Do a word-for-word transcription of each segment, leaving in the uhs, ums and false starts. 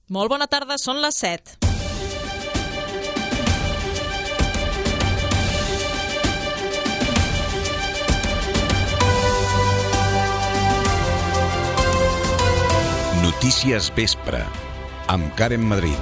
Molt bona tarda, són les set. Notícies Vespre, amb Karen Madrid.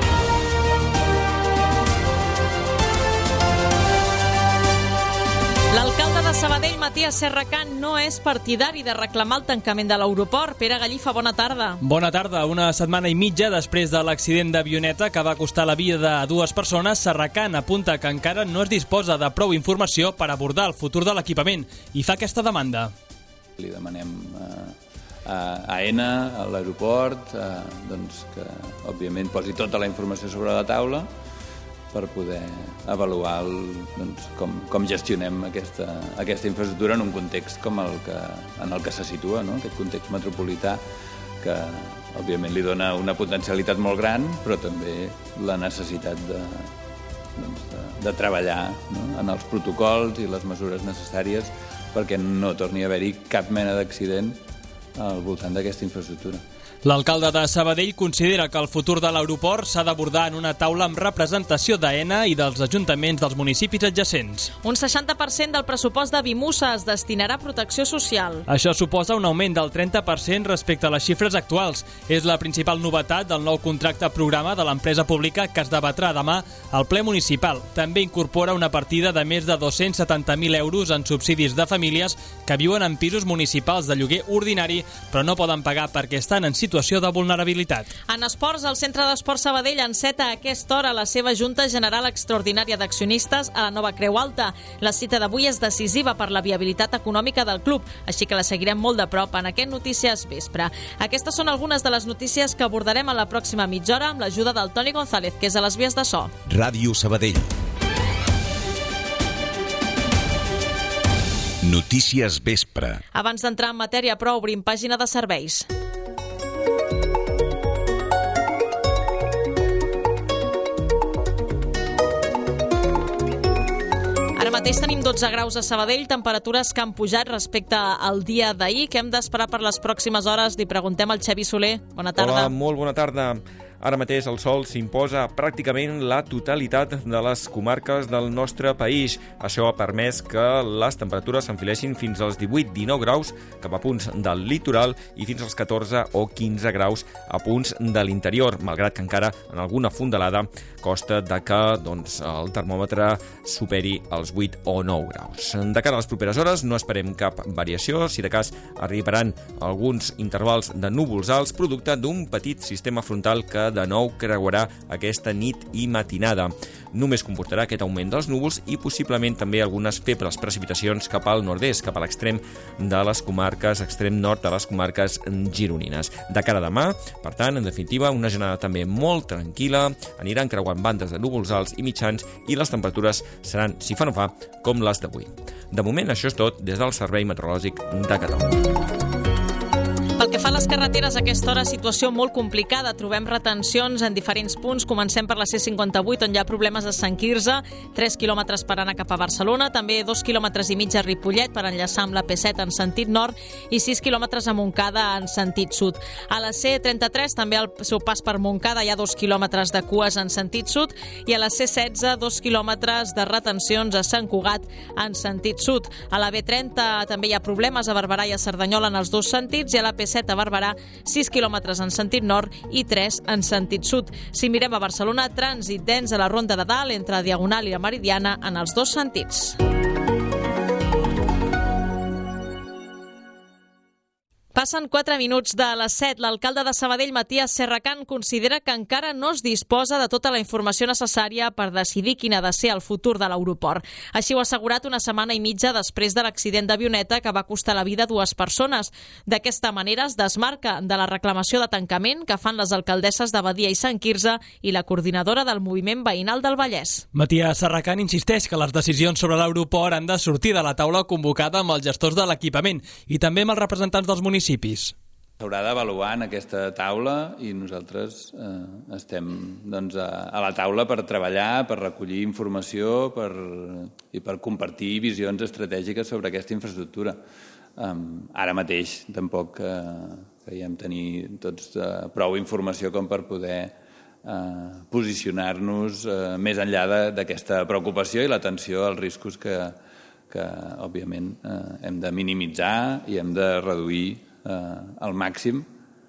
L'alcalde de Sabadell, Matías Serracant, no és partidari de reclamar el tancament de l'aeroport. Pere Gallifa, bona tarda. Bona tarda. Una setmana i mitja després de l'accident d'avioneta que va costar la vida a dues persones, Serracant apunta que encara no es disposa de prou informació per abordar el futur de l'equipament i fa aquesta demanda. Li demanem eh, a AENA, a l'aeroport, eh, doncs que, òbviament, posi tota la informació sobre la taula per poder avaluar el, doncs, com, com gestionem aquesta, aquesta infraestructura en un context com el que, en el que se situa, no? Aquest context metropolità que, òbviament, li dona una potencialitat molt gran, però també la necessitat de, doncs, de, de treballar, no? En els protocols i les mesures necessàries perquè no torni a haver-hi cap mena d'accident al voltant d'aquesta infraestructura. L'alcalde de Sabadell considera que el futur de l'aeroport s'ha d'abordar en una taula amb representació d'AENA i dels ajuntaments dels municipis adjacents. Un seixanta per cent del pressupost de Vimusa es destinarà a protecció social. Això suposa un augment del trenta per cent respecte a les xifres actuals. És la principal novetat del nou contracte programa de l'empresa pública que es debatrà demà al ple municipal. També incorpora una partida de més de dos-cents setanta mil euros en subsidis de famílies que viuen en pisos municipals de lloguer ordinari però no poden pagar perquè estan en situació de vulnerabilitat. En esports, el Centre d'Esport Sabadell enceta a aquesta hora la seva Junta General Extraordinària d'Accionistes a la Nova Creu Alta. La cita d'avui és decisiva per la viabilitat econòmica del club, així que la seguirem molt de prop en aquest Notícies Vespre. Aquestes són algunes de les notícies que abordarem a la pròxima mitja hora amb l'ajuda del Toni González, que és a les vies de so. Ràdio Sabadell. Notícies Vespre. Abans d'entrar en matèria, però, obrim pàgina de serveis. Ara mateix tenim dotze graus a Sabadell, temperatures que han pujat respecte al dia d'ahir. Què hem d'esperar per les pròximes hores? Li preguntem al Xavi Soler. Bona tarda. Hola, molt bona tarda. Ara mateix el sol s'imposa pràcticament la totalitat de les comarques del nostre país. Això ha permès que les temperatures s'enfileixin fins als divuit dinou graus cap a punts del litoral i fins als catorze o quinze graus a punts de l'interior, malgrat que encara en alguna fondalada costa de que doncs, el termòmetre superi els vuit o nou graus. De cara a les properes hores no esperem cap variació, si de cas arribaran alguns intervals de núvols alts producte d'un petit sistema frontal que de nou creuarà aquesta nit i matinada. Només comportarà aquest augment dels núvols i possiblement també algunes febles precipitacions cap al nord-est, cap a l'extrem de les comarques, extrem nord de les comarques gironines. De cara a demà, per tant, en definitiva, una jornada també molt tranquil·la, aniran creuant bandes de núvols alts i mitjans i les temperatures seran, si fa no fa, com les d'avui. De moment, això és tot des del Servei Meteorològic de Catalunya. Pel que fa a les carreteres, a aquesta hora situació molt complicada. Trobem retencions en diferents punts. Comencem per la C cinquanta-vuit, on hi ha problemes a Sant Quirze, tres quilòmetres per anar cap a Barcelona, també dos quilòmetres i mig a Ripollet per enllaçar amb la P set en sentit nord i sis quilòmetres a Montcada en sentit sud. A la C trenta-tres, també al seu pas per Montcada, hi ha dos quilòmetres de cues en sentit sud i a la C setze, dos quilòmetres de retencions a Sant Cugat en sentit sud. A la B trenta també hi ha problemes a Barberà i a Cerdanyola en els dos sentits i a la P set a Barberà, sis quilòmetres en sentit nord i tres en sentit sud. Si mirem a Barcelona, trànsit dens a la Ronda de Dalt entre Diagonal i la Meridiana en els dos sentits. Passen quatre minuts de les set. L'alcalde de Sabadell, Matías Serracant, considera que encara no es disposa de tota la informació necessària per decidir quin ha de ser el futur de l'aeroport. Així ho ha assegurat una setmana i mitja després de l'accident d'avioneta que va costar la vida a dues persones. D'aquesta manera es desmarca de la reclamació de tancament que fan les alcaldesses de Badia i Sant Quirze i la coordinadora del moviment veïnal del Vallès. Matías Serracant insisteix que les decisions sobre l'aeroport han de sortir de la taula convocada amb els gestors de l'equipament i també amb els representants dels municipis. S'haurà d'avaluar en aquesta taula i nosaltres eh, estem doncs, a, a la taula per treballar, per recollir informació per, i per compartir visions estratègiques sobre aquesta infraestructura. Um, ara mateix tampoc eh, creiem tenir tots eh, prou informació com per poder eh, posicionar-nos eh, més enllà d'aquesta preocupació i l'atenció als riscos que, que òbviament, eh, hem de minimitzar i hem de reduir eh, al màxim,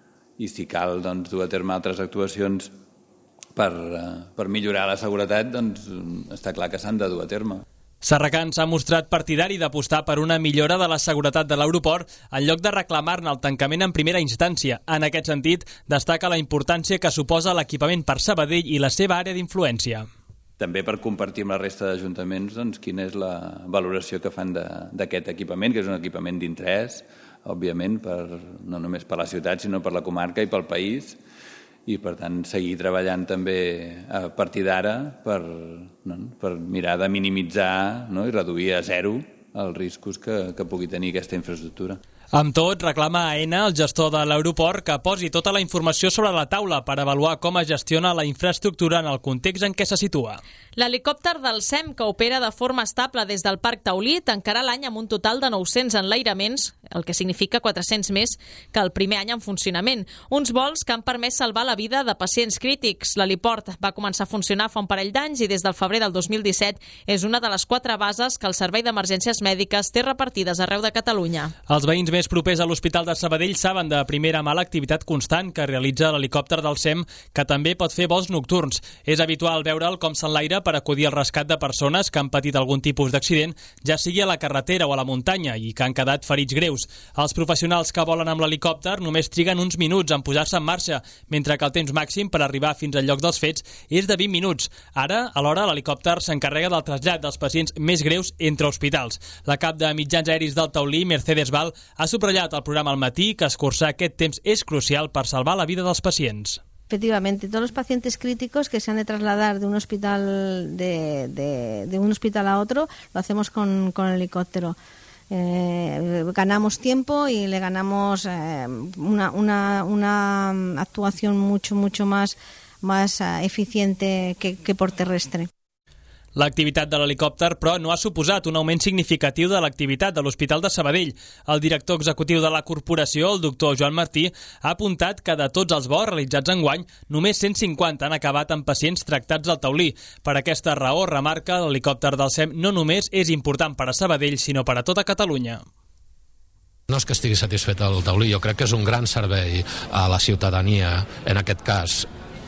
i si cal doncs, dur a terme altres actuacions per, eh, per millorar la seguretat, doncs està clar que s'han de dur a terme. Serracant s'ha mostrat partidari d'apostar per una millora de la seguretat de l'aeroport en lloc de reclamar-ne el tancament en primera instància. En aquest sentit, destaca la importància que suposa l'equipament per Sabadell i la seva àrea d'influència. També per compartir amb la resta d'ajuntaments doncs, quina és la valoració que fan d'aquest equipament, que és un equipament d'interès, òbviament, per, no només per la ciutat, sinó per la comarca i pel país, i, per tant, seguir treballant també a partir d'ara per, no, per mirar de minimitzar, no, i reduir a zero els riscos que, que pugui tenir aquesta infraestructura. Amb tot, reclama a Aena, el gestor de l'aeroport, que posi tota la informació sobre la taula per avaluar com es gestiona la infraestructura en el context en què se situa. L'helicòpter del S E M, que opera de forma estable des del Parc Taulí, tancarà l'any amb un total de nou-cents enlairaments, el que significa quatre-cents més que el primer any en funcionament. Uns vols que han permès salvar la vida de pacients crítics. L'heliport va començar a funcionar fa un parell d'anys i des del febrer del dos mil disset és una de les quatre bases que el Servei d'Emergències Mèdiques té repartides arreu de Catalunya. Els veïns més propers a l'Hospital de Sabadell saben de primera mà l'activitat constant que realitza l'helicòpter del S E M, que també pot fer vols nocturns. És habitual veure'l com s'enlaira per acudir al rescat de persones que han patit algun tipus d'accident, ja sigui a la carretera o a la muntanya, i que han quedat ferits greus. Els professionals que volen amb l'helicòpter només triguen uns minuts en posar-se en marxa, mentre que el temps màxim per arribar fins al lloc dels fets és de vint minuts. Ara, alhora, l'helicòpter s'encarrega del trasllat dels pacients més greus entre hospitals. La cap de mitjans aeris del Taulí, Mercedes Val, ha subratllat al programa al matí que escurçar aquest temps és crucial per salvar la vida dels pacients. Efectivamente, todos los pacientes críticos que se han de trasladar de un hospital de, de, de un hospital a otro, lo hacemos con, con el helicóptero. Eh, ganamos tiempo y le ganamos eh, una, una, una actuación mucho, mucho más, más uh, eficiente que, que por terrestre. L'activitat de l'helicòpter, però, no ha suposat un augment significatiu de l'activitat de l'Hospital de Sabadell. El director executiu de la corporació, el doctor Joan Martí, ha apuntat que de tots els vols realitzats enguany, només cent cinquanta han acabat amb pacients tractats al Taulí. Per aquesta raó, remarca, l'helicòpter del S E M no només és important per a Sabadell, sinó per a tota Catalunya. No és que estigui satisfet el Taulí, jo crec que és un gran servei a la ciutadania, en aquest cas,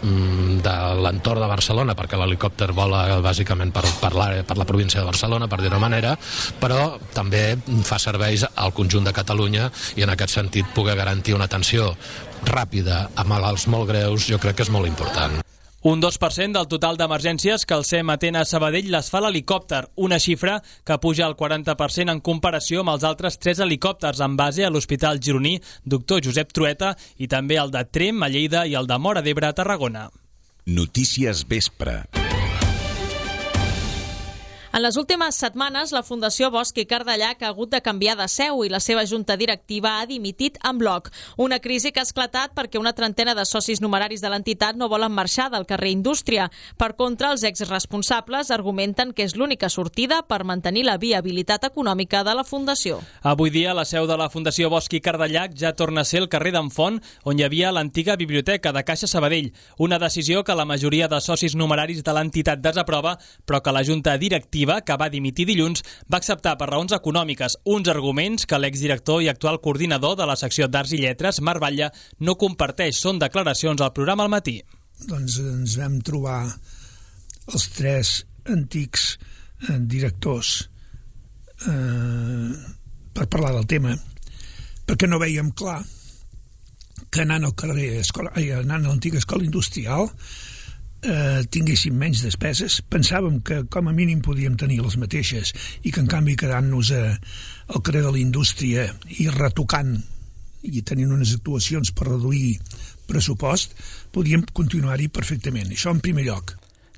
de l'entorn de Barcelona, perquè l'helicòpter vola bàsicament per, per, per la província de Barcelona, per dir-ho manera, però també fa serveis al conjunt de Catalunya i en aquest sentit poder garantir una atenció ràpida a malalts molt greus jo crec que és molt important. Un dos per cent del total d'emergències que el S E M atén a Sabadell les fa l'helicòpter, una xifra que puja al quaranta per cent en comparació amb els altres tres helicòpters en base a l'Hospital Gironí doctor Josep Trueta i també el de Trem a Lleida i el de Móra d'Ebre a Tarragona. Notícies Vespre. En les últimes setmanes, la Fundació Bosch i Cardellac ha hagut de canviar de seu i la seva junta directiva ha dimitit en bloc. Una crisi que ha esclatat perquè una trentena de socis numeraris de l'entitat no volen marxar del carrer Indústria. Per contra, els exresponsables argumenten que és l'única sortida per mantenir la viabilitat econòmica de la Fundació. Avui dia, la seu de la Fundació Bosch i Cardellac ja torna a ser el carrer d'en Font, on hi havia l'antiga biblioteca de Caixa Sabadell. Una decisió que la majoria de socis numeraris de l'entitat desaprova, però que la junta directiva, que va dimitir dilluns, va acceptar per raons econòmiques, uns arguments que l'exdirector i actual coordinador de la secció d'Arts i Lletres, Marc Batlle, no comparteix. Són declaracions al programa al matí. Doncs ens vam trobar els tres antics eh, directors eh, per parlar del tema, perquè no veiem clar que anant al carrer, escola, ai, anant a l'antiga escola industrial, Eh, tinguéssim menys despeses. Pensàvem que com a mínim podíem tenir les mateixes i que en canvi quedant-nos a, al carrer de la Indústria i retocant i tenint unes actuacions per reduir pressupost podíem continuar-hi perfectament. Això en primer lloc.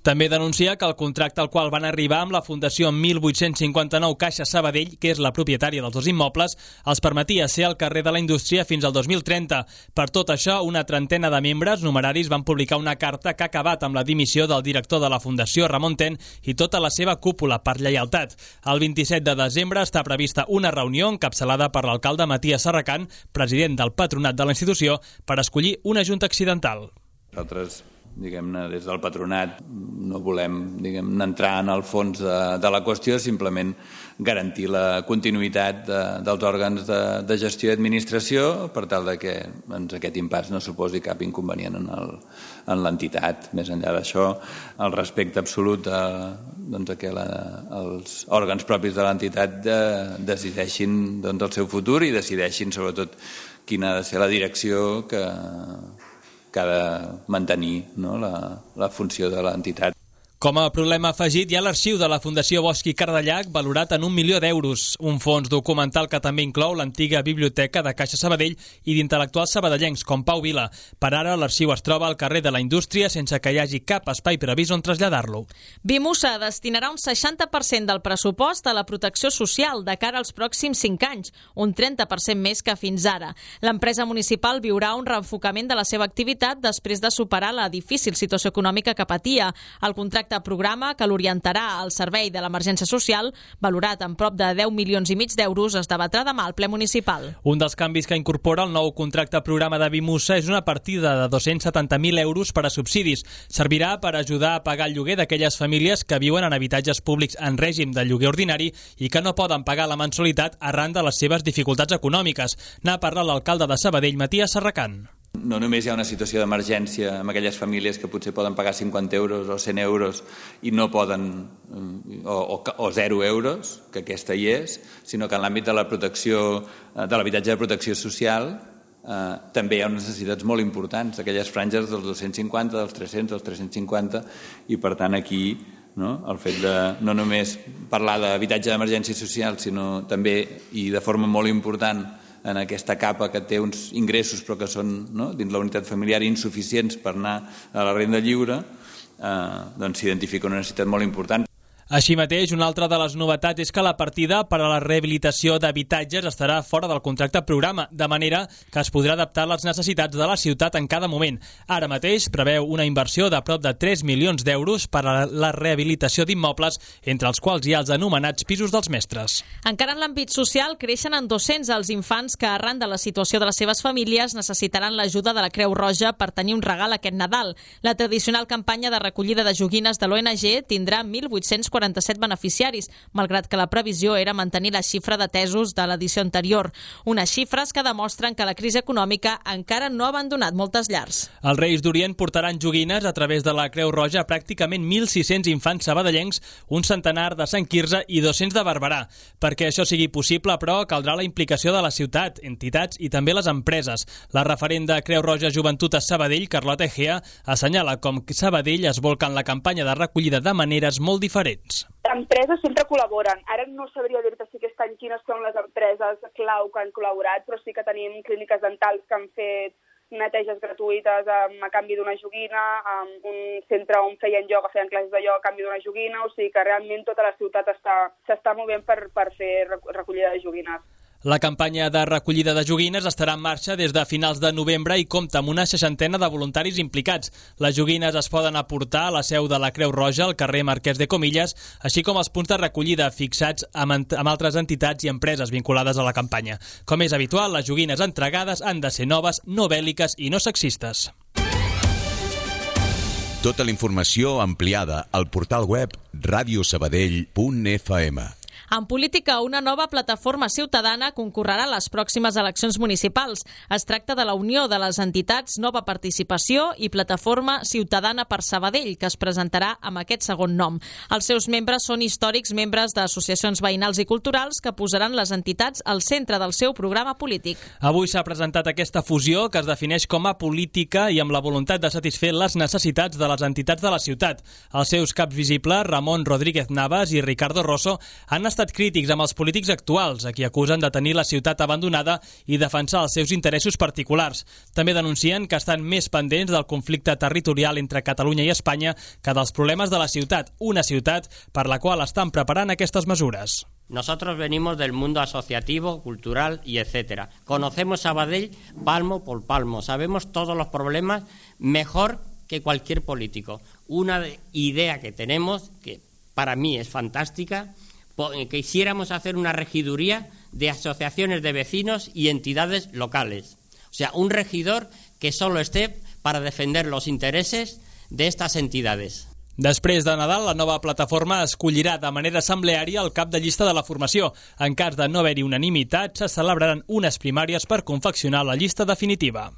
També denuncia que el contracte al qual van arribar amb la Fundació mil vuit-cents cinquanta-nou Caixa Sabadell, que és la propietària dels dos immobles, els permetia ser al carrer de la Indústria fins al dos mil trenta. Per tot això, una trentena de membres numeraris van publicar una carta que ha acabat amb la dimissió del director de la Fundació, Ramon Ten, i tota la seva cúpula per lleialtat. El vint-i-set de desembre està prevista una reunió encapçalada per l'alcalde Matías Serracant, president del patronat de la institució, per escollir una junta accidental. Nosaltres, diguem-ne, des del patronat no volem, diguem-ne, entrar en el fons de, de la qüestió, simplement garantir la continuïtat de, dels òrgans de, de gestió i administració per tal de que doncs, aquest impàs no suposi cap inconvenient en, el, en l'entitat. Més enllà d'això, el respecte absolut a, doncs, a que la, els òrgans propis de l'entitat de, decideixin doncs, el seu futur i decideixin sobretot quina ha de ser la direcció que que ha de mantenir, no, la, la funció de l'entitat. Com a problema afegit hi ha l'arxiu de la Fundació Bosch i Cardellac valorat en un milió d'euros, un fons documental que també inclou l'antiga biblioteca de Caixa Sabadell i d'intel·lectuals sabadellencs com Pau Vila. Per ara l'arxiu es troba al carrer de la Indústria sense que hi hagi cap espai previst on traslladar-lo. Vimusa destinarà un seixanta per cent del pressupost a la protecció social de cara als pròxims cinc anys, un trenta per cent més que fins ara. L'empresa municipal viurà un reenfocament de la seva activitat després de superar la difícil situació econòmica que patia. El contracte de programa que l'orientarà al servei de l'emergència social, valorat en prop de deu milions i mig d'euros, es debatrà demà al ple municipal. Un dels canvis que incorpora el nou contracte programa de Vimusa és una partida de dos-cents setanta mil euros per a subsidis. Servirà per ajudar a pagar el lloguer d'aquelles famílies que viuen en habitatges públics en règim de lloguer ordinari i que no poden pagar la mensualitat arran de les seves dificultats econòmiques. N'ha parlat l'alcalde de Sabadell, Matías Serracant. No només hi ha una situació d'emergència amb aquelles famílies que potser poden pagar cinquanta euros o cent euros i no poden, o, o, o zero euros, que aquesta hi és, sinó que en l'àmbit de la protecció, de l'habitatge de protecció social, eh, també hi ha unes necessitats molt importants, aquelles franges dels dos-cents cinquanta, dels tres-cents, dels tres-cents cinquanta, i per tant aquí no, el fet de no només parlar d'habitatge d'emergència social, sinó també, i de forma molt important, en aquesta capa que té uns ingressos però que són, no, dins la unitat familiar insuficients per anar a la renda lliure, eh, doncs s'identifica una necessitat molt important. Així mateix, una altra de les novetats és que la partida per a la rehabilitació d'habitatges estarà fora del contracte programa, de manera que es podrà adaptar a les necessitats de la ciutat en cada moment. Ara mateix preveu una inversió de prop de tres milions d'euros per a la rehabilitació d'immobles, entre els quals hi ha els anomenats pisos dels mestres. Encara en l'àmbit social, creixen en dos-cents els infants que, arran de la situació de les seves famílies, necessitaran l'ajuda de la Creu Roja per tenir un regal aquest Nadal. La tradicional campanya de recollida de joguines de l'O N G tindrà mil vuit-cents quaranta-set beneficiaris, malgrat que la previsió era mantenir la xifra d'atesos de l'edició anterior. Unes xifres que demostren que la crisi econòmica encara no ha abandonat moltes llars. Els Reis d'Orient portaran joguines a través de la Creu Roja a pràcticament mil sis-cents infants sabadellencs, un centenar de Sant Quirze i dos-cents de Barberà. Perquè això sigui possible, però, caldrà la implicació de la ciutat, entitats i també les empreses. La referent de Creu Roja Joventut a Sabadell, Carlota Egea, assenyala com Sabadell es volca en la campanya de recollida de maneres molt diferents. Empreses sempre col·laboren. Ara no sabria dir-te si aquest any quines són les empreses clau que han col·laborat, però sí que tenim clíniques dentals que han fet neteges gratuïtes a canvi d'una joguina, un centre on feien ioga, feien classes de ioga a canvi d'una joguina, o sigui que realment tota la ciutat està, s'està movent per, per fer recollida de joguines. La campanya de recollida de joguines estarà en marxa des de finals de novembre i compta amb una seixantena de voluntaris implicats. Les joguines es poden aportar a la seu de la Creu Roja, al carrer Marquès de Comillas, així com els punts de recollida fixats amb, amb altres entitats i empreses vinculades a la campanya. Com és habitual, les joguines entregades han de ser noves, no bèl·liques i no sexistes. Tota la informació ampliada al portal web radio sabadell punt f m. En política, una nova plataforma ciutadana concorrerà a les pròximes eleccions municipals. Es tracta de la unió de les entitats Nova Participació i Plataforma Ciutadana per Sabadell, que es presentarà amb aquest segon nom. Els seus membres són històrics membres d'associacions veïnals i culturals que posaran les entitats al centre del seu programa polític. Avui s'ha presentat aquesta fusió que es defineix com a política i amb la voluntat de satisfer les necessitats de les entitats de la ciutat. Els seus caps visibles, Ramon Rodríguez Navas i Ricardo Rosso, han estat estat crítics amb els polítics actuals, a qui acusen de tenir la ciutat abandonada i defensar els seus interessos particulars. També denuncien que estan més pendents del conflicte territorial entre Catalunya i Espanya que dels problemes de la ciutat, una ciutat per la qual estan preparant aquestes mesures. Nosotros venimos del mundo asociativo, cultural y etcétera. Conocemos Sabadell palmo por palmo. Sabemos todos los problemas mejor que cualquier político. Una idea que tenemos, que para mí es fantástica, que quisiéramos hacer una regiduría de asociaciones de vecinos y entidades locales. O sea, un regidor que solo esté para defender los intereses de estas entidades. Després de Nadal, la nova plataforma escollirà de manera assembleària el cap de llista de la formació. En cas de no haver-hi unanimitat, se celebraran unes primàries per confeccionar la llista definitiva.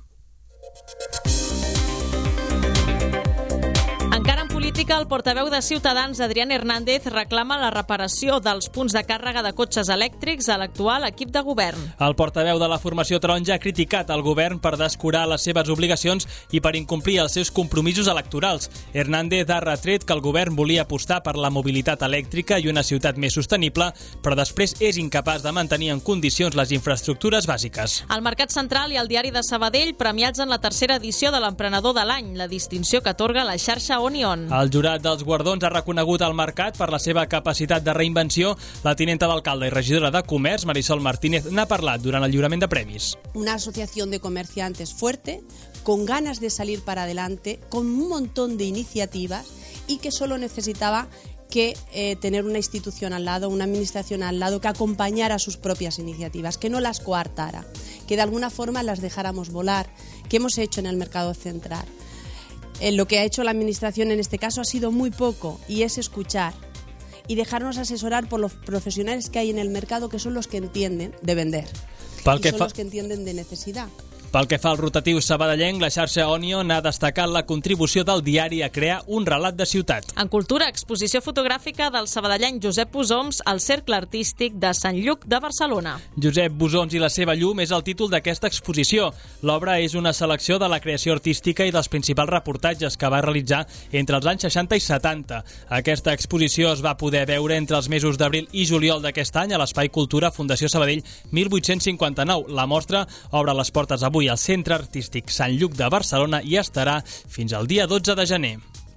Encara en política, el portaveu de Ciutadans, Adrián Hernández, reclama la reparació dels punts de càrrega de cotxes elèctrics a l'actual equip de govern. El portaveu de la formació taronja ha criticat el govern per descurar les seves obligacions i per incomplir els seus compromisos electorals. Hernández ha retret que el govern volia apostar per la mobilitat elèctrica i una ciutat més sostenible, però després és incapaç de mantenir en condicions les infraestructures bàsiques. El Mercat Central i el Diari de Sabadell premiats en la tercera edició de l'Emprenedor de l'Any, la distinció que atorga la xarxa Onion. El jurat dels guardons ha reconegut el Mercat per la seva capacitat de reinvenció. La tinenta d'alcalde i regidora de Comerç, Marisol Martínez, n'ha parlat durant el lliurament de premis. Una asociación de comerciantes fuerte, con ganas de salir para adelante, con un montón de iniciativas y que solo necesitaba que eh, tener una institución al lado, una administración al lado que acompañara sus propias iniciativas, que no las coartara, que de alguna forma las dejáramos volar, que hemos hecho en el Mercado Central. Eh, lo que ha hecho la administración en este caso ha sido muy poco, y es escuchar y dejarnos asesorar por los profesionales que hay en el mercado, que son los que entienden de vender Pel y que son fa... los que entienden de necesidad. Pel que fa al rotatiu sabadellenc, la xarxa Onion ha destacat la contribució del diari a crear un relat de ciutat. En cultura, exposició fotogràfica del sabadellenc Josep Busoms al Cercle Artístic de Sant Lluc de Barcelona. Josep Busoms i la seva llum és el títol d'aquesta exposició. L'obra és una selecció de la creació artística i dels principals reportatges que va realitzar entre els anys seixanta i setanta. Aquesta exposició es va poder veure entre els mesos d'abril i juliol d'aquest any a l'Espai Cultura Fundació Sabadell mil vuit-cents cinquanta-nou. La mostra obre les portes avui al Centre Artístic Sant Lluc de Barcelona i estarà fins al dia dotze de gener.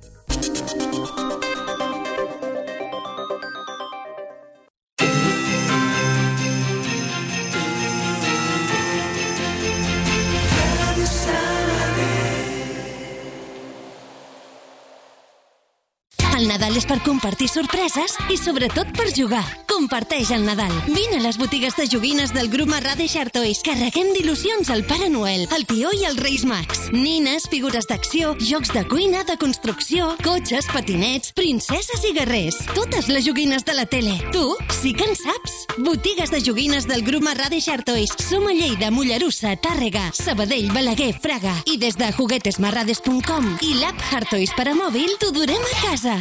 El Nadal és per compartir sorpreses i sobretot per jugar. Comparteix el Nadal. Vine a les botigues de joguines del grup Marrade Chartois. Carreguem d'il·lusions al Pare Noel, el Tió i els Reis Mags. Nines, figures d'acció, jocs de cuina, de construcció, cotxes, patinets, princeses i guerrers. Totes les joguines de la tele. Tu sí que en saps. Botigues de joguines del grup Marrade Chartois. Som a Lleida, Mollerussa, Tàrrega, Sabadell, Balaguer, Fraga. I des de juguetesmarrades punt com i l'app Chartois per a mòbil t'ho durem a casa.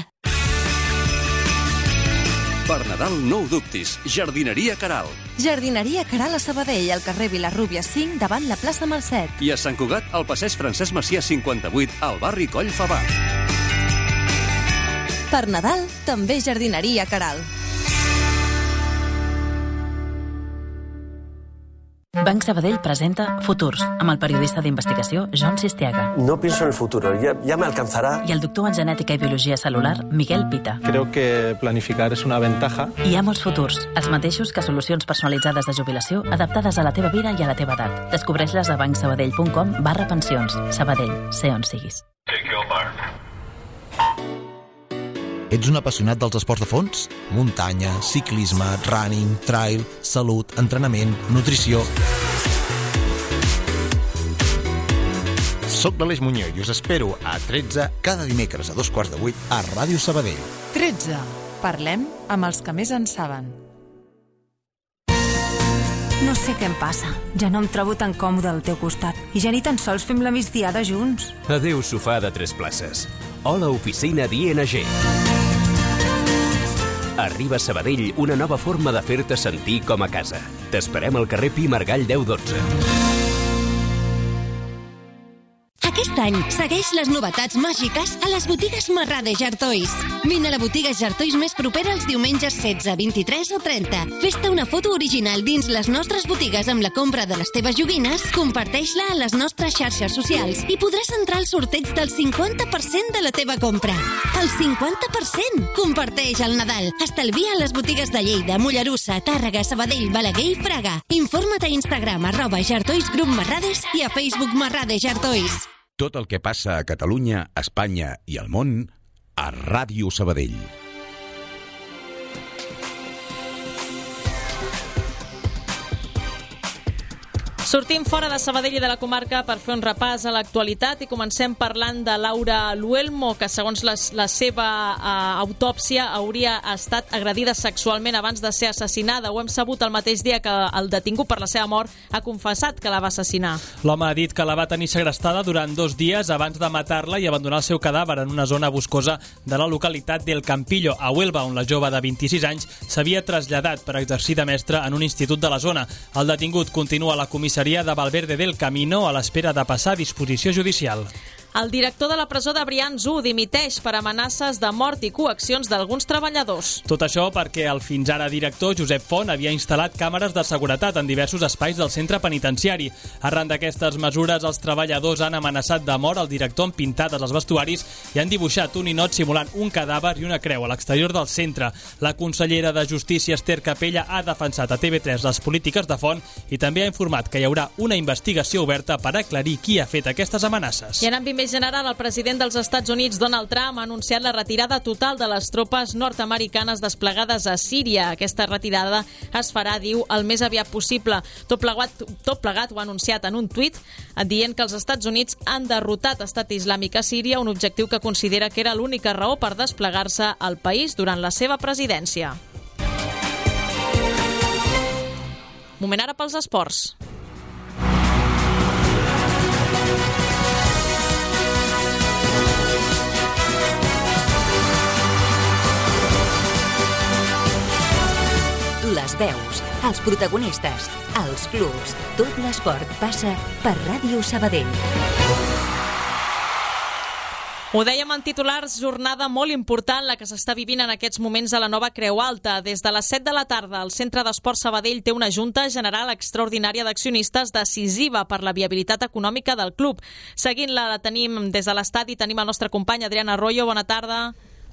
Per Nadal no ho dubtis, Jardineria Caral. Jardineria Caral a Sabadell, al carrer Vilarrúbia cinc, davant la plaça Malcet. I a Sant Cugat, al passeig Francesc Macià cinquanta-vuit, al barri Coll Favar. Per Nadal, també Jardineria Caral. Banc Sabadell presenta Futurs, amb el periodista d'investigació John Sistiaga. No pienso en el futuro, ya, ya me alcanzará. I el doctor en genètica i biologia celular, Miguel Pita. Creo que planificar es una ventaja. Hi ha molts futurs, els mateixos que solucions personalitzades de jubilació adaptades a la teva vida i a la teva edat. Descobreix-les a bancsabadell punt com barra pensions. Sabadell, sé on siguis. Ets un apassionat dels esports de fons? Muntanya, ciclisme, running, trail, salut, entrenament, nutrició... Soc l'Aleix Muñoz i us espero a tretze cada dimecres a dos quarts de vuit a Ràdio Sabadell. tretze. Parlem amb els que més en saben. No sé què em passa. Ja no em trobo tan còmode al teu costat. I ja ni tan sols fem la migdiada junts. Adéu sofà de tres places. Hola oficina d'I N G. Arriba a Sabadell una nova forma de fer-te sentir com a casa. T'esperem al carrer Pi Margall deu dotze. Aquest aquest any. Segueix les novetats màgiques a les botigues Marrade Jartois. Vine a la botiga Jartois més propera els diumenges setze, vint-i-tres o trenta. Fes-te una foto original dins les nostres botigues amb la compra de les teves joguines, comparteix-la a les nostres xarxes socials i podràs entrar al sorteig del cinquanta per cent de la teva compra. El cinquanta per cent! Comparteix el Nadal. Estalvia a les botigues de Lleida, Mollerussa, Tàrrega, Sabadell, Balaguer i Fraga. Informa't a Instagram arroba Jartois Grup Marrades i a Facebook Marrade Jartois. Tot el que passa a Catalunya, Espanya i al món a Ràdio Sabadell. Sortim fora de Sabadell i de la comarca per fer un repàs a l'actualitat i comencem parlant de Laura Luelmo, que segons la, la seva uh, autòpsia hauria estat agredida sexualment abans de ser assassinada. Ho hem sabut el mateix dia que el detingut per la seva mort ha confessat que la va assassinar. L'home ha dit que la va tenir segrestada durant dos dies abans de matar-la i abandonar el seu cadàver en una zona boscosa de la localitat del Campillo, a Huelva, on la jove de vint-i-sis anys s'havia traslladat per exercir de mestre en un institut de la zona. El detingut continua a la comissaria de Valverde del Camino a l'espera de passar a disposició judicial. El director de la presó de Brians u dimiteix per amenaces de mort i coaccions d'alguns treballadors. Tot això perquè el fins ara director, Josep Font, havia instal·lat càmeres de seguretat en diversos espais del centre penitenciari. Arran d'aquestes mesures, els treballadors han amenaçat de mort el director amb pintades als vestuaris i han dibuixat un ninot simulant un cadàver i una creu a l'exterior del centre. La consellera de Justícia, Esther Capella, ha defensat a T V tres les polítiques de Font i també ha informat que hi haurà una investigació oberta per aclarir qui ha fet aquestes amenaces. I en àmbit més general, el president dels Estats Units, Donald Trump, ha anunciat la retirada total de les tropes nord-americanes desplegades a Síria. Aquesta retirada es farà, diu, el més aviat possible. Tot plegat, tot plegat ho ha anunciat en un tuit, dient que els Estats Units han derrotat Estat Islàmic a Síria, un objectiu que considera que era l'única raó per desplegar-se al país durant la seva presidència. Moment ara pels esports. Les veus, els protagonistes, els clubs, tot l'esport passa per Ràdio Sabadell. Ho dèiem en titulars, jornada molt important la que s'està vivint en aquests moments a la nova Creu Alta. Des de les set de la tarda, el Centre d'Esport Sabadell té una Junta General Extraordinària d'Accionistes decisiva per la viabilitat econòmica del club. Seguint-la la tenim des de l'estadi, tenim el nostre company Adrián Arroyo. Bona tarda.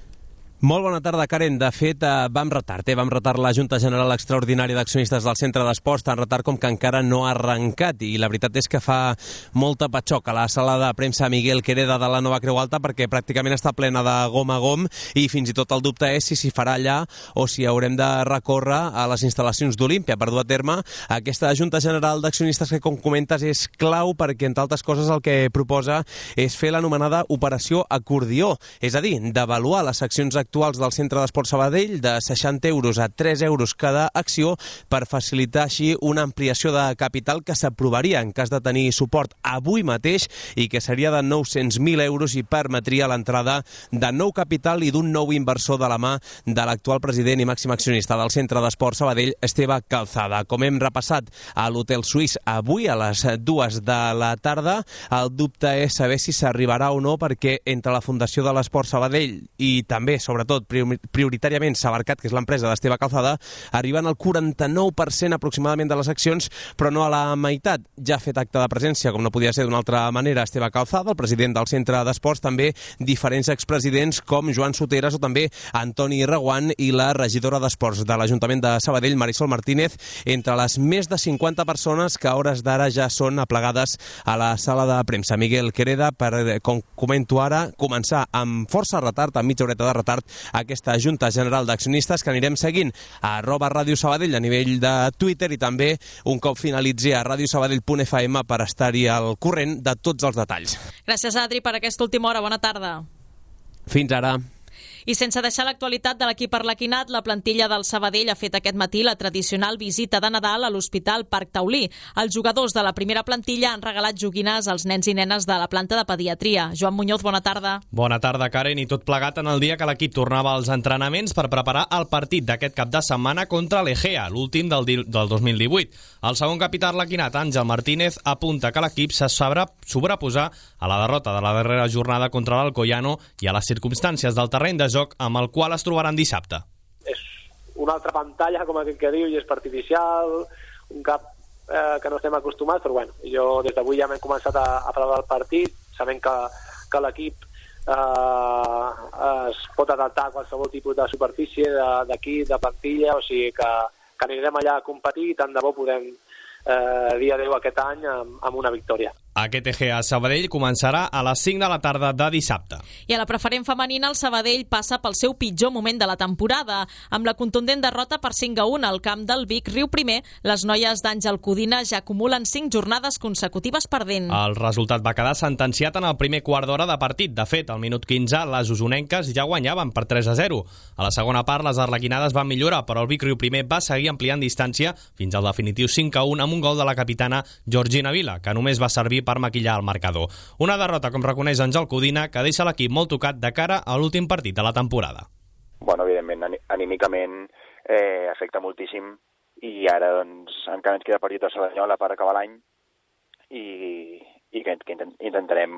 Molt bona tarda, Karen. De fet, eh, vam retard, eh? vam retard la Junta General Extraordinària d'Accionistes del Centre d'Esports, tan retard com que encara no ha arrencat, i la veritat és que fa molta patxoca a la sala de premsa Miguel Quereda de la nova Creu Alta, perquè pràcticament està plena de gom a gom, i fins i tot el dubte és si s'hi farà allà o si haurem de recórrer a les instal·lacions d'Olímpia per dur a terme aquesta Junta General d'Accionistes que, com comentes, és clau perquè, entre altres coses, el que proposa és fer l'anomenada operació acordió, és a dir, d'avaluar les accions actuals del Centre d'Esport Sabadell de seixanta euros a tres euros cada acció per facilitar així una ampliació de capital que s'aprovaria en cas de tenir suport avui mateix i que seria de nou-cents mil euros i permetria l'entrada de nou capital i d'un nou inversor de la mà de l'actual president i màxim accionista del Centre d'Esport Sabadell, Esteve Calzada. Com hem repassat a l'Hotel Suís avui a les dues de la tarda, el dubte és saber si s'arribarà o no, perquè entre la Fundació de l'Esport Sabadell i també, sobretot, sobretot prioritàriament Sabarcat, que és l'empresa d'Esteve Calzada, arriben al quaranta-nou per cent aproximadament de les accions, però no a la meitat. Ja ha fet acte de presència, com no podia ser d'una altra manera, Esteve Calzada, el president del Centre d'Esports, també diferents expresidents com Joan Soteras o també Antoni Reguant i la regidora d'Esports de l'Ajuntament de Sabadell, Marisol Martínez, entre les més de cinquanta persones que a hores d'ara ja són aplegades a la sala de premsa. Miguel Quereda, per, com comento ara, començar amb força retard, amb mitja horeta de retard, aquesta Junta General d'Accionistes que anirem seguint a arroba Ràdio Sabadell a nivell de Twitter i també un cop finalitzi a radiosabadell punt f m per estar-hi al corrent de tots els detalls. Gràcies, Adri, per aquesta última hora. Bona tarda. Fins ara. I sense deixar l'actualitat de l'equip arlequinat, la plantilla del Sabadell ha fet aquest matí la tradicional visita de Nadal a l'Hospital Parc Taulí. Els jugadors de la primera plantilla han regalat joguines als nens i nenes de la planta de pediatria. Joan Muñoz, bona tarda. Bona tarda, Karen, i tot plegat en el dia que l'equip tornava als entrenaments per preparar el partit d'aquest cap de setmana contra l'Egea, l'últim del, del dos mil divuit. El segon capità arlequinat, Àngel Martínez, apunta que l'equip se sabrà sobreposar a la derrota de la darrera jornada contra l'Alcoyano i a les circumstàncies del terreny de joc amb el qual es trobaran dissabte. És una altra pantalla, com aquell que diu, i és artificial, un cap eh, que no estem acostumats, però bueno, jo des d'avui ja m'he començat a, a parlar del partit, sabent que, que l'equip eh, es pot adaptar a qualsevol tipus de superfície, d'aquí, de, de plantilla, o sigui que, que anirem allà a competir i tant de bo podem eh, dir adeu aquest any amb, amb una victòria. Aquest Egea Sabadell començarà a les cinc de la tarda de dissabte. I a la preferent femenina, el Sabadell passa pel seu pitjor moment de la temporada. Amb la contundent derrota per cinc a un al camp del Vic Riu Primer, les noies d'Àngel Codina ja acumulen cinc jornades consecutives perdent. El resultat va quedar sentenciat en el primer quart d'hora de partit. De fet, al minut quinze, les usonenques ja guanyaven per tres a zero. A la segona part, les arlequinades van millorar, però el Vic Riu Primer va seguir ampliant distància fins al definitiu cinc a un amb un gol de la capitana Georgina Vila, que només va servir per maquillar el marcador. Una derrota, com reconeix Àngel Codina, que deixa l'equip molt tocat de cara a l'últim partit de la temporada. Bueno, evidentment, anímicament eh, afecta moltíssim i ara doncs, encara ens queda partit a Cerdanyola per acabar l'any i, i que, que intentarem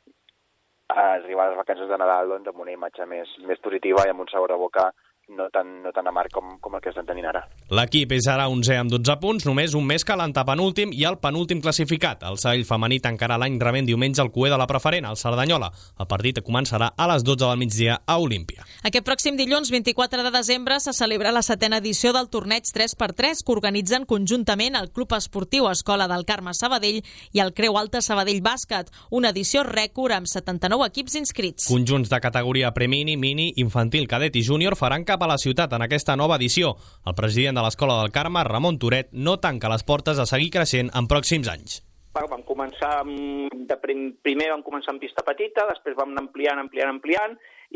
arribar a les vacances de Nadal doncs, amb una imatge més, més positiva i amb un sabor de boca no tan, no tan amarg com, com el que estan tenint ara. L'equip és ara onzè amb dotze punts, només un més que l'antepenúltim i el penúltim classificat. El Sabadell femení tancarà l'any rebent diumenge el cuer de la preferent, el Cerdanyola. El partit començarà a les dotze del migdia a Olímpia. Aquest pròxim dilluns, vint-i-quatre de desembre, se celebra la setena edició del torneig tres per tres que organitzen conjuntament el Club Esportiu Escola del Carme Sabadell i el Creu Alta Sabadell Bàsquet, una edició rècord amb setanta-nou equips inscrits. Conjunts de categoria premini, mini, infantil, cadet i júnior faran cap a la ciutat en aquesta nova edició. El president de l'Escola del Carme, Ramon Toret, no tanca les portes a seguir creixent en pròxims anys. Vam començar amb, de prim, primer vam començar amb pista petita, després vam anar ampliant, ampliant, ampliant,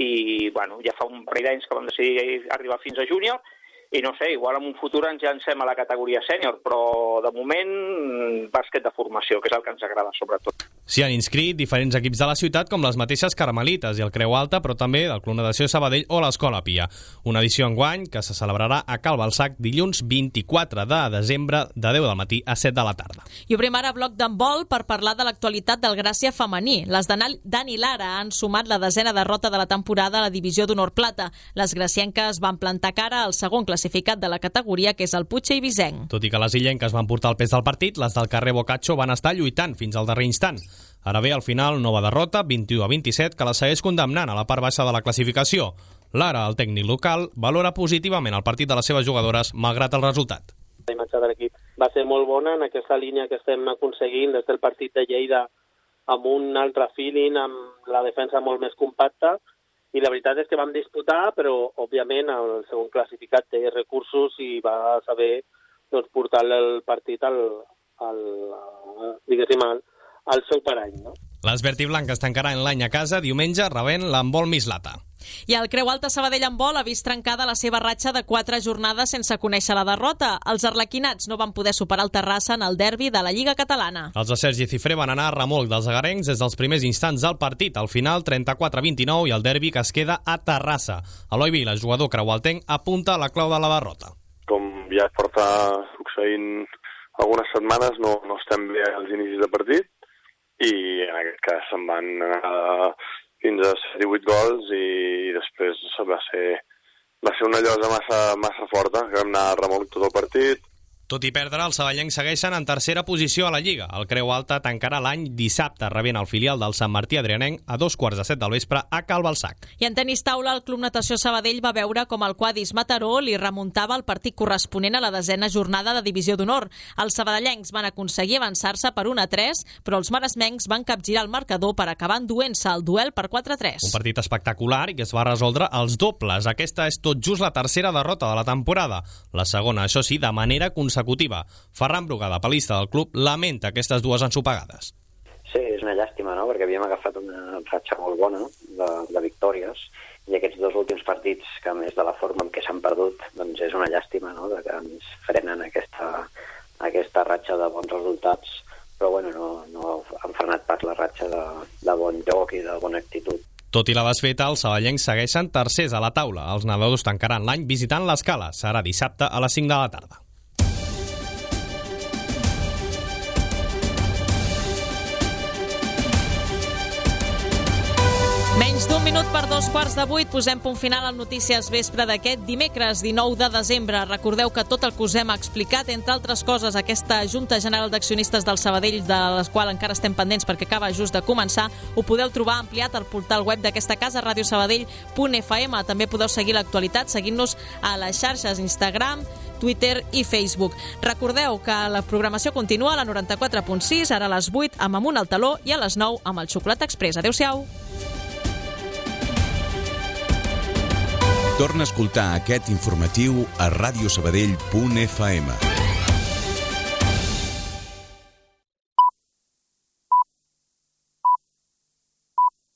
i bueno, ja fa un parell d'anys que vam decidir arribar fins a júnior, i no sé, igual en un futur ens llancem a la categoria sènior, però de moment bàsquet de formació, que és el que ens agrada sobretot. S'hi han inscrit diferents equips de la ciutat com les mateixes Carmelites i el Creu Alta, però també del Club Natació Sabadell o l'Escola Pia. Una edició enguany que se celebrarà a Cal Balsac dilluns vint-i-quatre de desembre de deu del matí a set de la tarda. I obrim ara bloc d'handbol per parlar de l'actualitat del Gràcia femení. Les de Dani Lara han sumat la desena derrota de la temporada a la divisió d'honor plata. Les gracienques van plantar cara al segon classificat de la categoria, que és el Puig i Vicenc. Tot i que les illenques van portar el pes del partit, les del carrer Boccaccio van estar lluitant fins al darrer instant. Ara bé, al final, nova derrota, vint-i-u a vint-i-set, que la segueix condemnant a la part baixa de la classificació. Lara, el tècnic local, valora positivament el partit de les seves jugadores, malgrat el resultat. La imatge de l'equip va ser molt bona en aquesta línia que estem aconseguint des del partit de Lleida, amb un altre feeling, amb la defensa molt més compacta, i la veritat és que vam disputar, però òbviament el segon classificat té recursos i va saber doncs, portar el partit al, al, diguéssim, al, al seu parany, no? Les vertiblanques tancaran l'any a casa diumenge rebent l'handbol Mislata. I el Creu Alta Sabadell Handbol ha vist trencada la seva ratxa de quatre jornades sense conèixer la derrota. Els arlequinats no van poder superar el Terrassa en el derbi de la Lliga Catalana. Els de Sergi Cifré van anar a remolc dels agarencs des dels primers instants del partit. Al final, trenta-quatre a vint-i-nou i el derbi que es queda a Terrassa. Eloi Vila, el jugador creualtenc, apunta la clau de la derrota. Com ja porta succeint algunes setmanes, no, no estem bé als inicis de partit i en aquest cas se'n van anar fins a set i vuit gols i després va ser, va ser una llosa massa, massa forta, que vam anar a remolc tot el partit. Tot i perdre, els saballencs segueixen en tercera posició a la Lliga. El Creu Alta tancarà l'any dissabte rebent el filial del Sant Martí Adrianenc a dos quarts de set del vespre a Cal Balsac. I en tenis taula, el Club Natació Sabadell va veure com el Quadis Mataró li remuntava el partit corresponent a la desena jornada de divisió d'honor. Els sabadellencs van aconseguir avançar-se per un a tres, però els maresmencs van capgirar el marcador per acabar enduent-se el duel per quatre a tres. Un partit espectacular i que es va resoldre als dobles. Aquesta és tot just la tercera derrota de la temporada. La segona, això sí, de manera consecutiva. Ferran Brugada, palista del club, lamenta aquestes dues ensopegades. Sí, és una llàstima, no?, perquè havíem agafat una ratxa molt bona de, de victòries i aquests dos últims partits, que a més de la forma en què s'han perdut, doncs és una llàstima, no?, de que ens frenen aquesta, aquesta ratxa de bons resultats, però bueno, no, no han frenat pas la ratxa de, de bon joc i de bona actitud. Tot i la desfeta, els saballencs segueixen tercers a la taula. Els nedadors tancaran l'any visitant l'Escala. Serà dissabte a les cinc de la tarda. Menys d'un minut per dos quarts de vuit, posem punt final al Notícies Vespre d'aquest dimecres dinou de desembre. Recordeu que tot el que us hem explicat, entre altres coses, aquesta Junta General d'Accionistes del Sabadell, de la qual encara estem pendents perquè acaba just de començar, ho podeu trobar ampliat al portal web d'aquesta casa, radio sabadell punt f m. També podeu seguir l'actualitat seguint-nos a les xarxes Instagram, Twitter i Facebook. Recordeu que la programació continua a la noranta-quatre punt sis, ara a les vuit amb Amunt al Taló i a les nou amb el Xocolata Express. Adéu-siau. Torna a escoltar aquest informatiu a radio sabadell punt f m.